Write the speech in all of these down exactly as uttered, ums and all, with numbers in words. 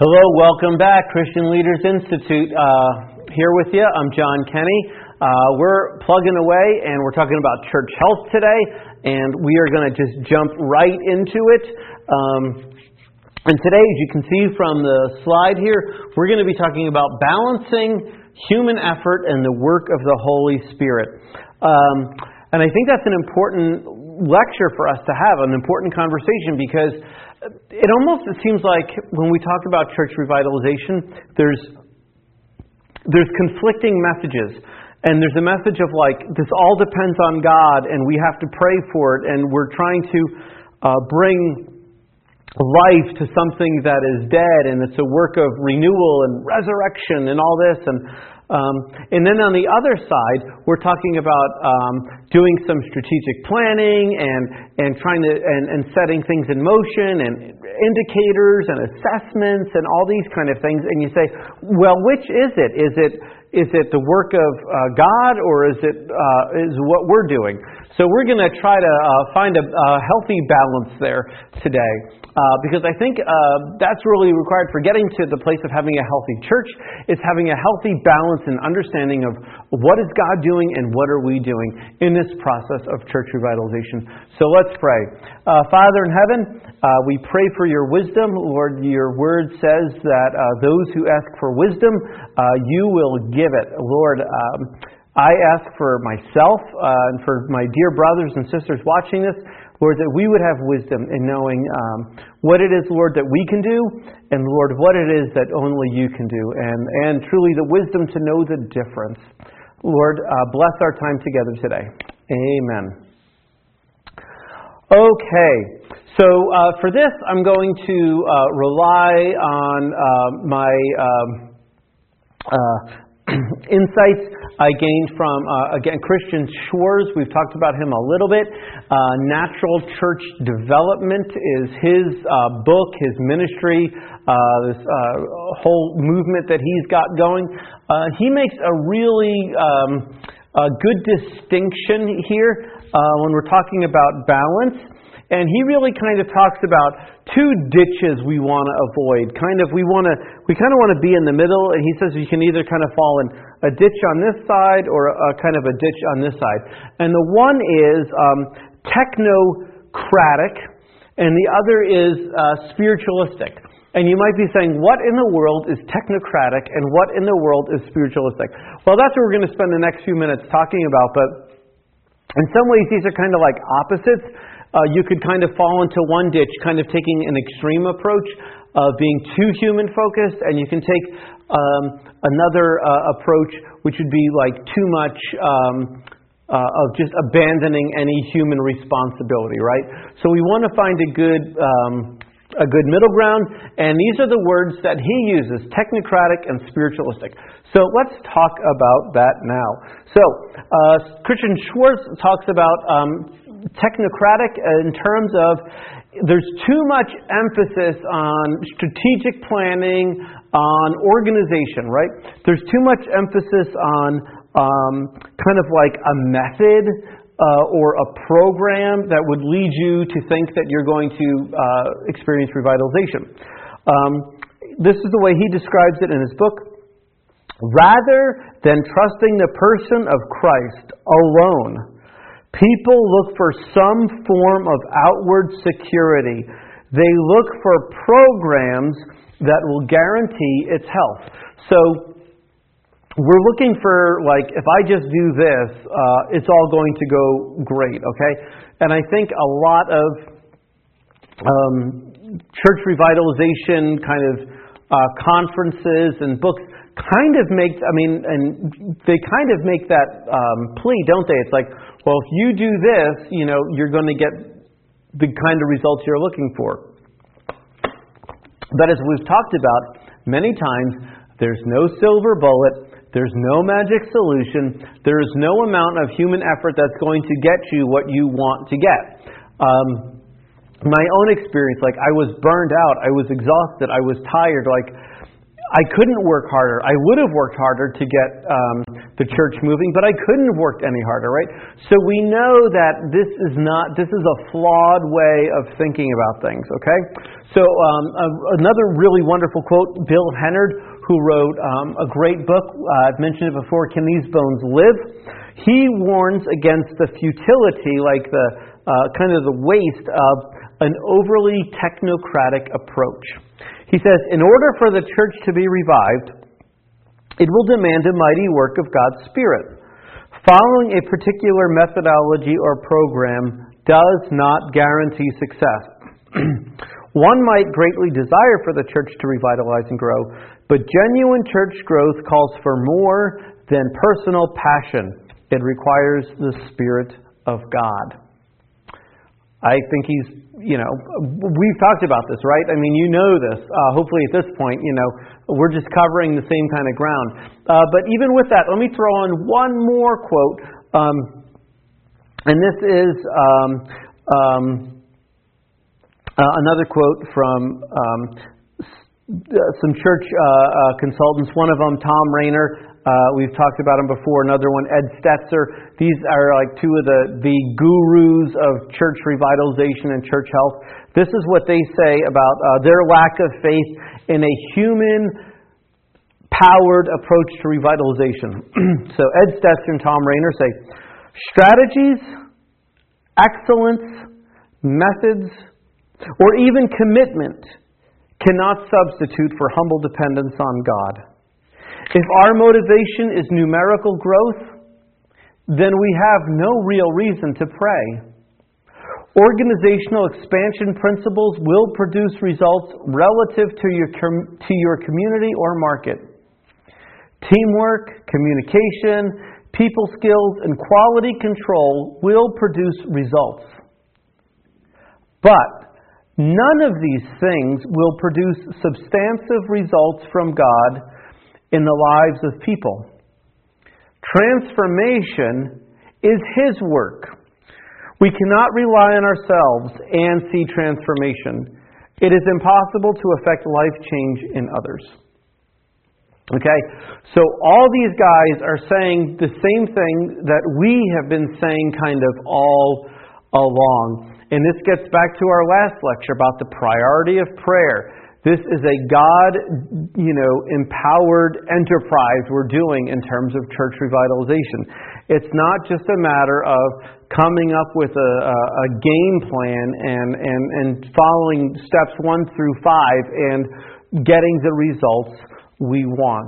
Hello, welcome back, Christian Leaders Institute. Uh, here with you, I'm John Kenny. Uh, we're plugging away, and we're talking about church health today, and we are going to just jump right into it. Um, and today, as you can see from the slide here, we're going to be talking about balancing human effort and the work of the Holy Spirit. Um, and I think that's an important lecture for us to have, an important conversation, because it almost it seems like when we talk about church revitalization, there's there's conflicting messages. And there's a message of like, this all depends on God, and we have to pray for it, and we're trying to uh, bring life to something that is dead, and it's a work of renewal and resurrection and all this. And um, and then on the other side, we're talking about um, doing some strategic planning and and trying to and, and setting things in motion and indicators and assessments and all these kind of things. And you say, well, which is it? Is it is it the work of uh, God, or is it uh, is what we're doing? So we're going to try to uh, find a, a healthy balance there today, uh, because I think uh, that's really required for getting to the place of having a healthy church. Is having a healthy balance and understanding of what is God doing and what are we doing in this process of church revitalization. So let's pray. Uh, Father in heaven, uh, we pray for your wisdom. Lord, your word says that uh, those who ask for wisdom, uh, you will give it. Lord, um, I ask for myself uh, and for my dear brothers and sisters watching this, Lord, that we would have wisdom in knowing um, what it is, Lord, that we can do, and Lord, what it is that only you can do, and, and truly the wisdom to know the difference. Lord, uh, bless our time together today. Amen. Okay, so uh, for this, I'm going to uh, rely on uh, my um, uh, insights I gained from, uh, again, Christian Schwarz. We've talked about him a little bit. Uh, Natural Church Development is his uh, book, his ministry, uh, this uh, whole movement that he's got going. Uh, he makes a really um, a good distinction here uh, when we're talking about balance. And he really kind of talks about two ditches we want to avoid. Kind of, we want to, we kind of want to be in the middle. And he says you can either kind of fall in a ditch on this side or a, a kind of a ditch on this side. And the one is um, technocratic, and the other is uh, spiritualistic. And you might be saying, what in the world is technocratic and what in the world is spiritualistic? Well, that's what we're going to spend the next few minutes talking about. But in some ways, these are kind of like opposites. Uh, you could kind of fall into one ditch, kind of taking an extreme approach of being too human-focused, and you can take um, another uh, approach, which would be like too much um, uh, of just abandoning any human responsibility, right? So we want to find a good um, a good middle ground, and these are the words that he uses: technocratic and spiritualistic. So let's talk about that now. So uh, Christian Schwarz talks about Um, technocratic in terms of there's too much emphasis on strategic planning, on organization, right? There's too much emphasis on um, kind of like a method uh, or a program that would lead you to think that you're going to uh, experience revitalization. Um, this is the way he describes it in his book. Rather than trusting the person of Christ alone, people look for some form of outward security. They look for programs that will guarantee its health. So we're looking for, like, if I just do this, uh, it's all going to go great, okay? And I think a lot of um, church revitalization kind of uh, conferences and books kind of make, I mean, and they kind of make that um, plea, don't they? It's like, well, if you do this, you know, you're going to get the kind of results you're looking for. But as we've talked about many times, there's no silver bullet, there's no magic solution, there is no amount of human effort that's going to get you what you want to get. Um, my own experience, like I was burned out, I was exhausted, I was tired, like I couldn't work harder. I would have worked harder to get um, the church moving, but I couldn't have worked any harder, right? So we know that this is not, this is a flawed way of thinking about things, okay? So um, a, another really wonderful quote, Bill Hennard, who wrote um, a great book, uh, I've mentioned it before, Can These Bones Live? He warns against the futility, like the uh, kind of the waste of an overly technocratic approach. He says, in order for the church to be revived, it will demand a mighty work of God's Spirit. Following a particular methodology or program does not guarantee success. One might greatly desire for the church to revitalize and grow, but genuine church growth calls for more than personal passion. It requires the Spirit of God. I think he's, you know, we've talked about this, right? I mean, you know this. Uh, hopefully at this point, you know, we're just covering the same kind of ground. Uh, but even with that, let me throw on one more quote. Um, and this is um, um, uh, another quote from um, some church uh, uh, consultants. One of them, Tom Rainer. Uh, we've talked about him before. Another one, Ed Stetzer. These are like two of the, the gurus of church revitalization and church health. This is what they say about uh, their lack of faith in a human-powered approach to revitalization. So Ed Stetzer and Tom Rainer say, strategies, excellence, methods, or even commitment cannot substitute for humble dependence on God. If our motivation is numerical growth, then we have no real reason to pray. Organizational expansion principles will produce results relative to your com- to your community or market. Teamwork, communication, people skills, and quality control will produce results. But none of these things will produce substantive results from God in the lives of people. Transformation is His work. We cannot rely on ourselves and see transformation. It is impossible to affect life change in others. Okay? So all these guys are saying the same thing that we have been saying kind of all along. And this gets back to our last lecture about the priority of prayer. This is a God, you know, empowered enterprise we're doing in terms of church revitalization. It's not just a matter of coming up with a, a, a game plan and, and, and following steps one through five and getting the results we want.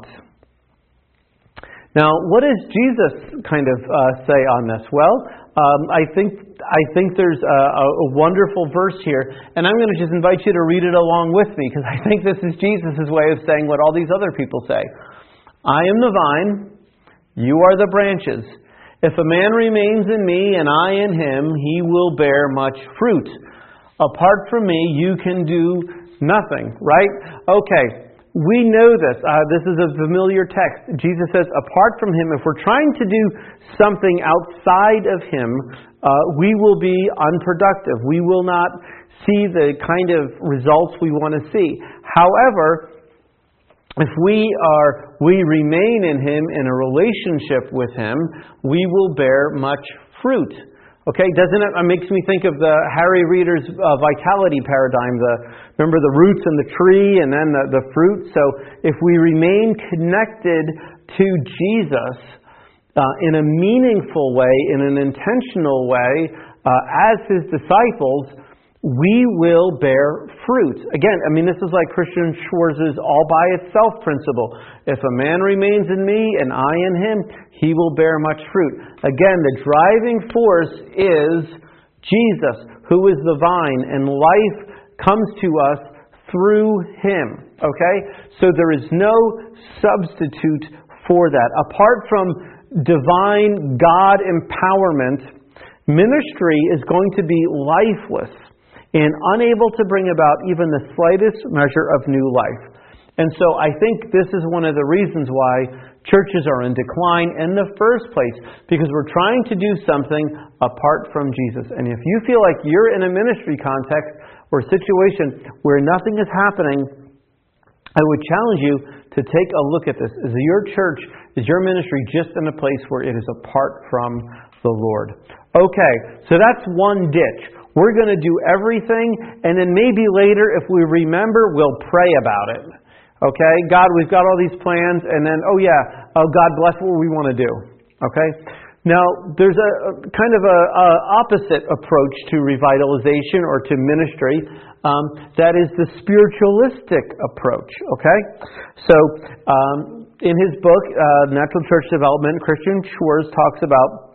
Now, what does Jesus kind of uh, say on this? Well, um, I think I think there's a, a wonderful verse here, and I'm going to just invite you to read it along with me, because I think this is Jesus' way of saying what all these other people say. I am the vine, you are the branches. If a man remains in me and I in him, he will bear much fruit. Apart from me, you can do nothing, right? Okay. We know this. Uh, this is a familiar text. Jesus says, apart from Him, if we're trying to do something outside of Him, uh, we will be unproductive. We will not see the kind of results we want to see. However, if we are, we remain in Him, in a relationship with Him, we will bear much fruit. Okay, doesn't it, it makes me think of the Harry Reeder's uh, vitality paradigm. The remember the roots and the tree, and then the, the fruit. So if we remain connected to Jesus uh, in a meaningful way, in an intentional way, uh, as His disciples, we will bear fruit. Again, I mean, this is like Christian Schwarz's all by itself principle. If a man remains in me and I in him, he will bear much fruit. Again, the driving force is Jesus, who is the vine, and life comes to us through Him. Okay? So there is no substitute for that. Apart from divine God empowerment, ministry is going to be lifeless and unable to bring about even the slightest measure of new life. And so I think this is one of the reasons why churches are in decline in the first place, because we're trying to do something apart from Jesus. And if you feel like you're in a ministry context or situation where nothing is happening, I would challenge you to take a look at this. Is your church, is your ministry just in a place where it is apart from the Lord? Okay, so that's one ditch. We're going to do everything, and then maybe later, if we remember, we'll pray about it. Okay, God, we've got all these plans, and then, oh yeah, oh God bless what we want to do. Okay? Now, there's a, a kind of a, a opposite approach to revitalization or to ministry. Um, that is the spiritualistic approach. Okay? So, um, in his book, uh, Natural Church Development, Christian Schwarz talks about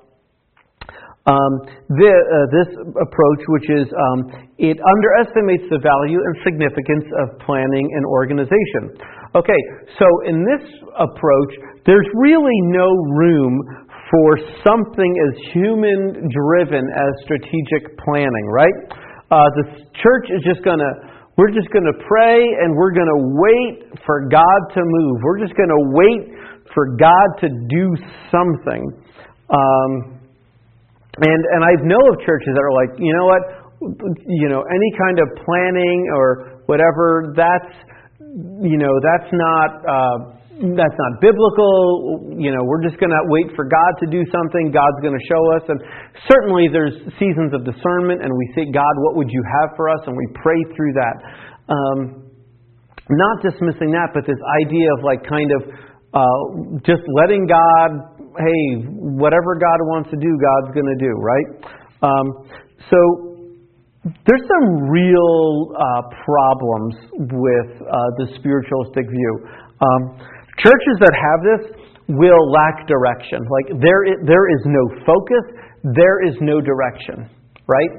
Um, the, uh, this approach, which is um, it underestimates the value and significance of planning and organization. Okay, so in this approach, there's really no room for something as human-driven as strategic planning, right? Uh, the church is just going to, we're just going to pray and we're going to wait for God to move. We're just going to wait for God to do something. Um, And and I know of churches that are like, you know what, you know, any kind of planning or whatever, that's, you know, that's not uh, that's not biblical. You know, we're just going to wait for God to do something. God's going to show us. And certainly there's seasons of discernment, and we say, God, what would you have for us? And we pray through that. Um, not dismissing that, but this idea of like kind of uh, just letting God, hey, whatever God wants to do, God's going to do, right? Um, so there's some real uh, problems with uh, the spiritualistic view. Um, churches that have this will lack direction. Like there, is, there is no focus, there is no direction, right?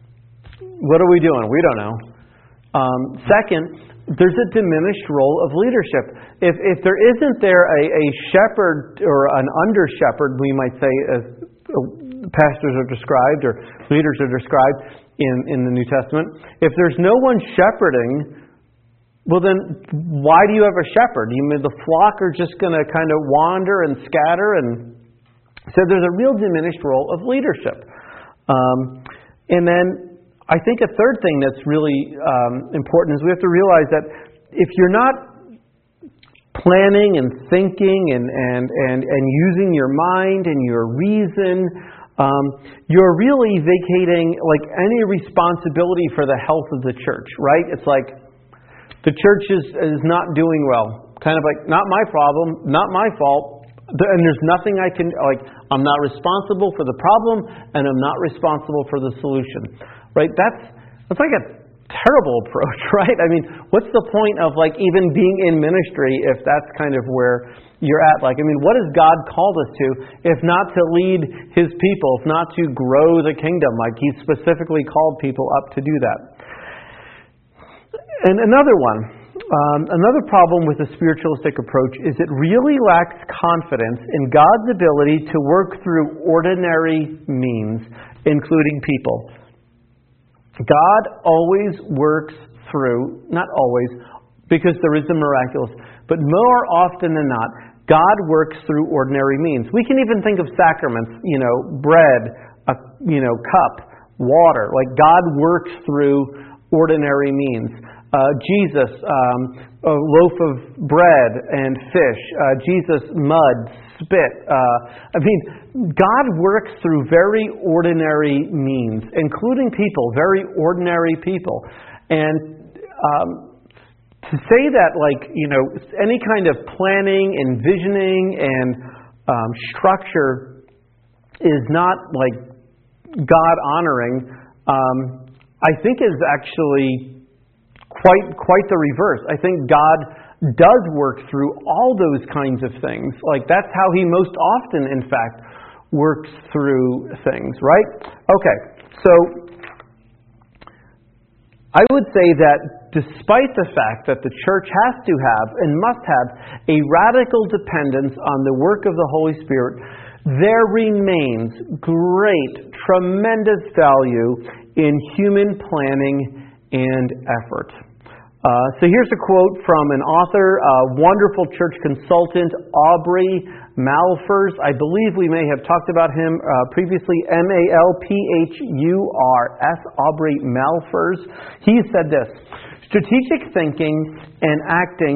What are we doing? We don't know. Um, second, there's a diminished role of leadership. If if there isn't there a, a shepherd or an under shepherd, we might say, as pastors are described or leaders are described in, in the New Testament, if there's no one shepherding, well then why do you have a shepherd? You mean the flock are just going to kind of wander and scatter? And so there's a real diminished role of leadership. Um, and then I think a third thing that's really um, important is we have to realize that if you're not planning and thinking and, and, and, and using your mind and your reason, um, you're really vacating like any responsibility for the health of the church, right? It's like the church is, is not doing well. Kind of like, not my problem, not my fault. And there's nothing I can, like, I'm not responsible for the problem and I'm not responsible for the solution. Right? That's that's like a terrible approach, right? I mean, what's the point of like even being in ministry if that's kind of where you're at? Like, I mean, what has God called us to if not to lead His people, if not to grow the kingdom? Like He specifically called people up to do that. And another one, um, another problem with the spiritualistic approach is it really lacks confidence in God's ability to work through ordinary means, including people. God always works through, not always, because there is the miraculous, but more often than not, God works through ordinary means. We can even think of sacraments, you know, bread, a you know, cup, water. Like God works through ordinary means. Uh, Jesus, um, a loaf of bread and fish. Uh, Jesus, mud, spit. Uh, I mean, God works through very ordinary means, including people, very ordinary people. And um, to say that, like, you know, any kind of planning, envisioning, and um, structure is not, like, God-honoring, um, I think is actually quite quite the reverse. I think God does work through all those kinds of things. Like, that's how He most often, in fact, works through things, right? Okay, so I would say that despite the fact that the church has to have and must have a radical dependence on the work of the Holy Spirit, there remains great, tremendous value in human planning and effort. Uh, so here's a quote from an author, a wonderful church consultant, Aubrey Malphurs. I believe we may have talked about him uh, previously, M A L P H U R S, Aubrey Malphurs. He said this: strategic thinking and acting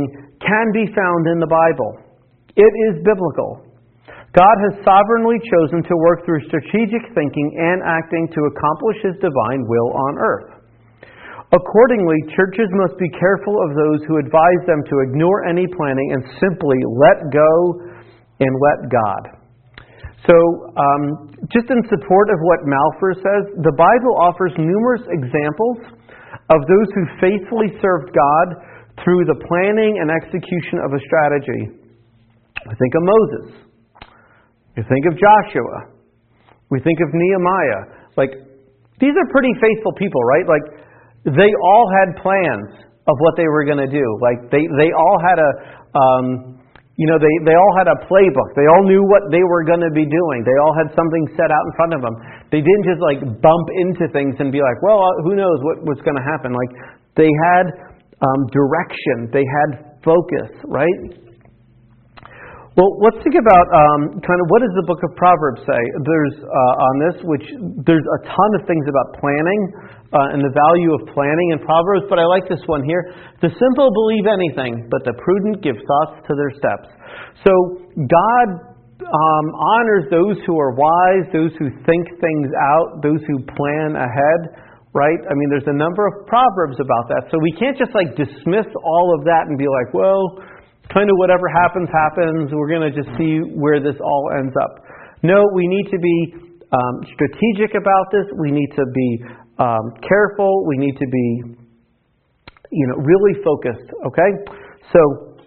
can be found in the Bible. It is biblical. God has sovereignly chosen to work through strategic thinking and acting to accomplish His divine will on earth. Accordingly, churches must be careful of those who advise them to ignore any planning and simply let go and let God. So, um, just in support of what Malphur says, the Bible offers numerous examples of those who faithfully served God through the planning and execution of a strategy. We think of Moses. We think of Joshua. We think of Nehemiah. Like, these are pretty faithful people, right? Like, they all had plans of what they were going to do. Like, they, they all had a, um, you know, they, they all had a playbook. They all knew what they were going to be doing. They all had something set out in front of them. They didn't just, like, bump into things and be like, well, who knows what, what's going to happen. Like, they had um, direction. They had focus, right? Well, let's think about um, kind of what does the book of Proverbs say? There's uh, on this, which there's a ton of things about planning uh, and the value of planning in Proverbs, but I like this one here. The simple believe anything, but the prudent give thoughts to their steps. So God um, honors those who are wise, those who think things out, those who plan ahead, right? I mean, there's a number of Proverbs about that. So we can't just like dismiss all of that and be like, well, kind of whatever happens, happens. We're going to just see where this all ends up. No, we need to be um, strategic about this. We need to be um, careful. We need to be, you know, really focused. Okay? So,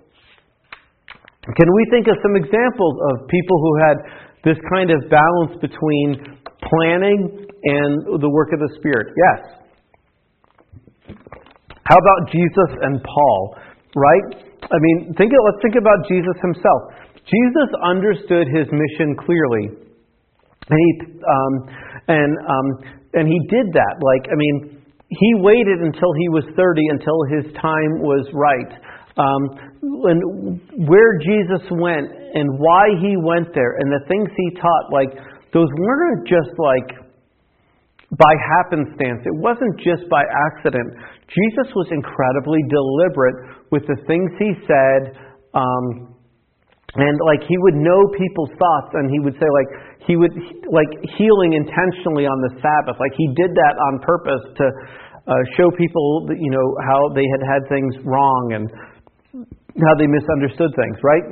can we think of some examples of people who had this kind of balance between planning and the work of the Spirit? Yes. How about Jesus and Paul? Right? I mean, think. Let's think about Jesus himself. Jesus understood his mission clearly, and he um, and um, and he did that. Like, I mean, he waited until he was thirty, until his time was right. Um, and where Jesus went, and why he went there, and the things he taught, like those weren't just like by happenstance. It wasn't just by accident. Jesus was incredibly deliberate with the things he said, um, and like he would know people's thoughts, and he would say like he would like healing intentionally on the Sabbath. Like he did that on purpose to uh, show people that, you know, how they had had things wrong and how they misunderstood things. Right?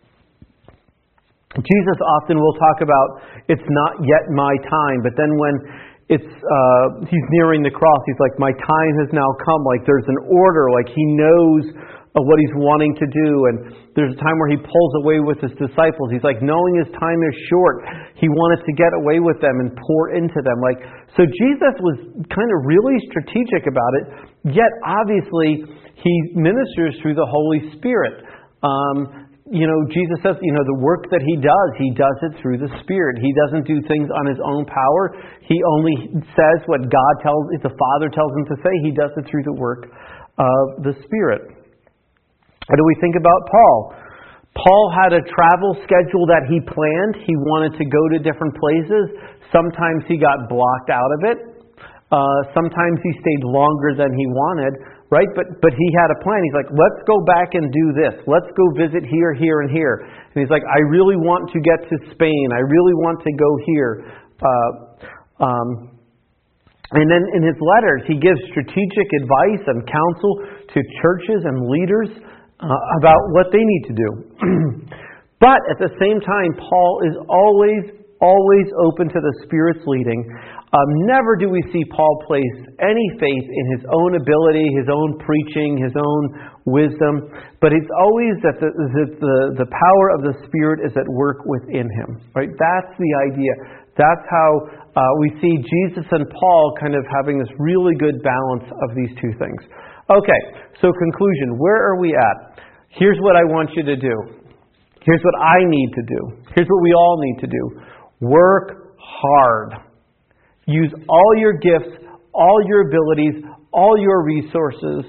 Jesus often will talk about it's not yet my time, but then when It's uh, he's nearing the cross. He's like, my time has now come. Like there's an order. Like he knows uh, what he's wanting to do. And there's a time where he pulls away with his disciples. He's like, knowing his time is short, he wanted to get away with them and pour into them. Like so, Jesus was kind of really strategic about it. Yet obviously, he ministers through the Holy Spirit. Um, You know, Jesus says, you know, the work that he does, he does it through the Spirit. He doesn't do things on his own power. He only says what God tells, if the Father tells him to say. He does it through the work of the Spirit. How do we think about Paul? Paul had a travel schedule that he planned. He wanted to go to different places. Sometimes he got blocked out of it. Uh, sometimes he stayed longer than he wanted. Right? But but he had a plan. He's like, let's go back and do this. Let's go visit here, here, and here. And he's like, I really want to get to Spain. I really want to go here. Uh, um, and then in his letters, he gives strategic advice and counsel to churches and leaders uh, about what they need to do. But at the same time, Paul is always, always open to the Spirit's leading. Um, never do we see Paul place any faith in his own ability, his own preaching, his own wisdom, but it's always that the, the, the, the power of the Spirit is at work within him. Right? That's the idea. That's how uh, we see Jesus and Paul kind of having this really good balance of these two things. Okay, so conclusion. Where are we at? Here's what I want you to do. Here's what I need to do. Here's what we all need to do. Work hard. Use all your gifts, all your abilities, all your resources,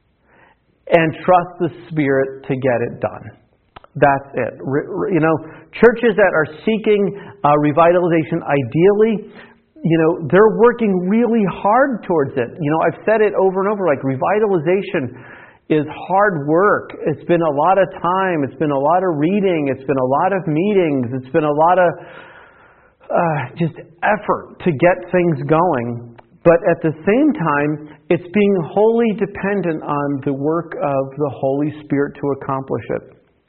and trust the Spirit to get it done. That's it. You know, churches that are seeking uh, revitalization, ideally, you know, they're working really hard towards it. You know, I've said it over and over, like revitalization is hard work. It's been a lot of time. It's been a lot of reading. It's been a lot of meetings. It's been a lot of uh, just effort to get things going. But at the same time, it's being wholly dependent on the work of the Holy Spirit to accomplish it.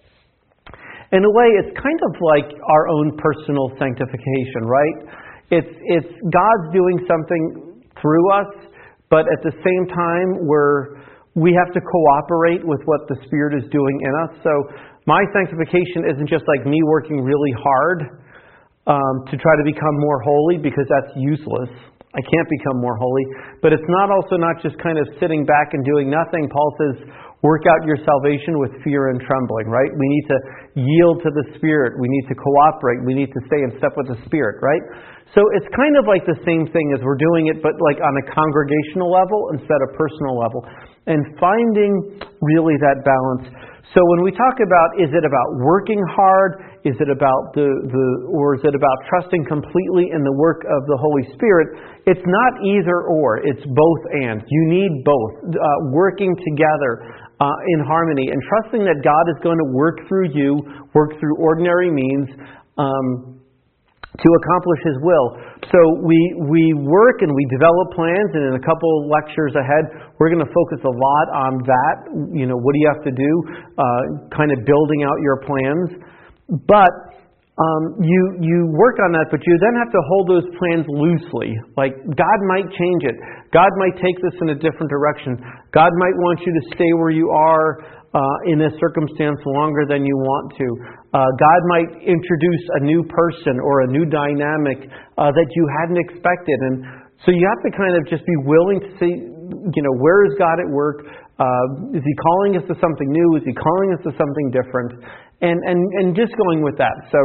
In a way, it's kind of like our own personal sanctification, right? It's it's God's doing something through us, but at the same time, we're we have to cooperate with what the Spirit is doing in us. So my sanctification isn't just like me working really hard um, to try to become more holy, because that's useless. I can't become more holy. But it's not also not just kind of sitting back and doing nothing. Paul says, work out your salvation with fear and trembling, right? We need to yield to the Spirit. We need to cooperate. We need to stay in step with the Spirit, right? So it's kind of like the same thing as we're doing it, but like on a congregational level instead of personal level. And finding really that balance. So when we talk about, is it about working hard? Is it about the, the or is it about trusting completely in the work of the Holy Spirit? It's not either or. It's both and. You need both. Uh, working together uh, in harmony and trusting that God is going to work through you, work through ordinary means, um, to accomplish His will. So we we work and we develop plans, and in a couple of lectures ahead, we're going to focus a lot on that. You know, what do you have to do? Uh, kind of building out your plans. But um, you you work on that, but you then have to hold those plans loosely. Like, God might change it. God might take this in a different direction. God might want you to stay where you are uh, in a circumstance longer than you want to. Uh, God might introduce a new person or a new dynamic uh, that you hadn't expected. And so you have to kind of just be willing to see, you know, where is God at work? Uh, is He calling us to something new? Is He calling us to something different? And and, and just going with that. So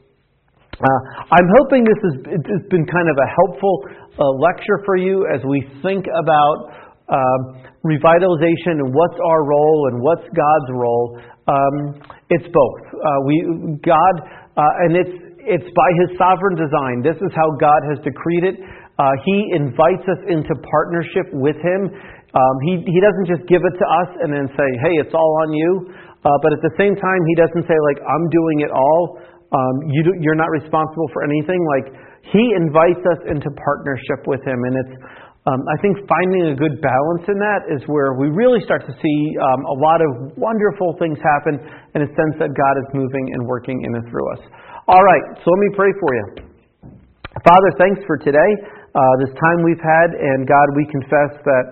uh, I'm hoping this has it's been kind of a helpful uh, lecture for you as we think about uh, revitalization and what's our role and what's God's role. Um, it's both. Uh, we God uh, and it's it's by His sovereign design. This is how God has decreed it. Uh, he invites us into partnership with Him. Um, he He doesn't just give it to us and then say, "Hey, it's all on you." Uh, but at the same time, He doesn't say, like, "I'm doing it all. Um, you do, you're not responsible for anything." Like, He invites us into partnership with Him, and it's. Um, I think finding a good balance in that is where we really start to see um, a lot of wonderful things happen in a sense that God is moving and working in and through us. All right, so let me pray for you. Father, thanks for today, uh, this time we've had, and God, we confess that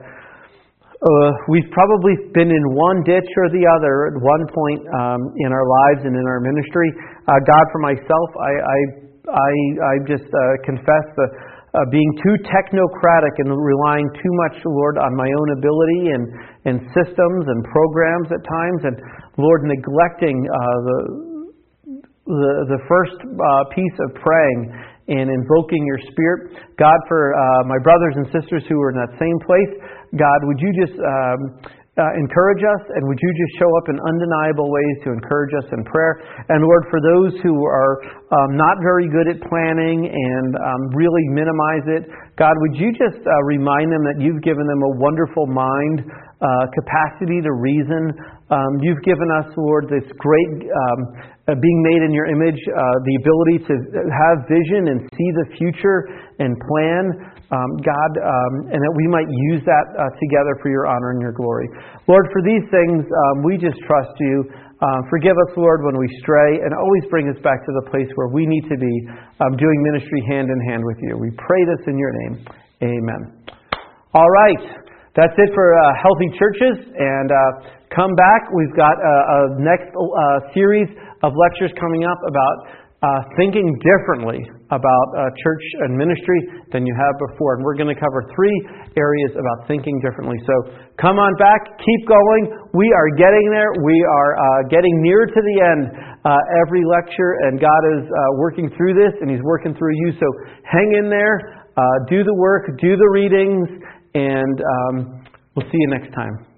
uh, we've probably been in one ditch or the other at one point um, in our lives and in our ministry. Uh, God, for myself, I I I, I just uh, confess the Uh, being too technocratic and relying too much, Lord, on my own ability and, and systems and programs at times, and Lord, neglecting uh, the, the the first uh, piece of praying and invoking your Spirit. God, for uh, my brothers and sisters who are in that same place, God, would you just um, Uh, encourage us, and would you just show up in undeniable ways to encourage us in prayer? And Lord, for those who are um, not very good at planning and um, really minimize it, God, would you just uh, remind them that you've given them a wonderful mind, uh, capacity to reason. Um, you've given us, Lord, this great um, uh, being made in your image, uh, the ability to have vision and see the future and plan. Um, God, um, and that we might use that uh, together for your honor and your glory. Lord, for these things, um, we just trust you. Uh, forgive us, Lord, when we stray, and always bring us back to the place where we need to be um, doing ministry hand in hand with you. We pray this in your name. Amen. All right. That's it for uh, Healthy Churches. And uh, come back. We've got a, a next uh, series of lectures coming up about Uh, thinking differently about uh, church and ministry than you have before. And we're going to cover three areas about thinking differently. So come on back, keep going. We are getting there. We are uh, getting near to the end uh, every lecture, and God is uh, working through this, and He's working through you. So hang in there, uh, do the work, do the readings, and um, we'll see you next time.